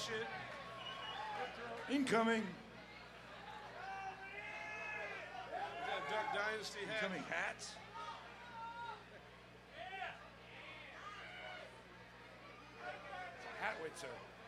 shit. Incoming. That Duck Dynasty hat. Incoming hats. It's a Hatwitzer.